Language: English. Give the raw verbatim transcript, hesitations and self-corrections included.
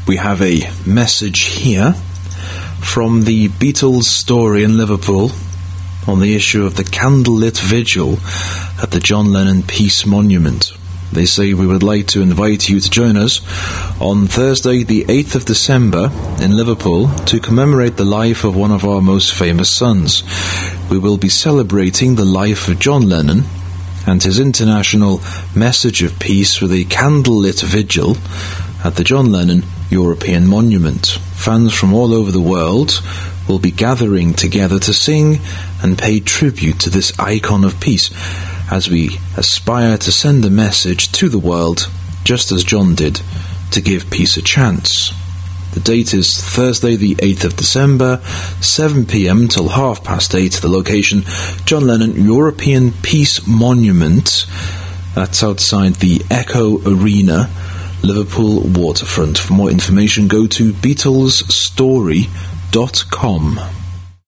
we have a message here from the Beatles story in Liverpool on the issue of the candlelit vigil at the John Lennon Peace Monument. They say, we would like to invite you to join us on Thursday the eighth of December in Liverpool to commemorate the life of one of our most famous sons. We will be celebrating the life of John Lennon and his international message of peace with a candlelit vigil at the John Lennon European Monument. Fans from all over the world will be gathering together to sing and pay tribute to this icon of peace, as we aspire to send a message to the world, just as John did, to give peace a chance. The date is Thursday the eighth of December, seven p.m. till half past eight. The location, John Lennon European Peace Monument. That's outside the Echo Arena, Liverpool waterfront. For more information, go to Beatles Story dot com.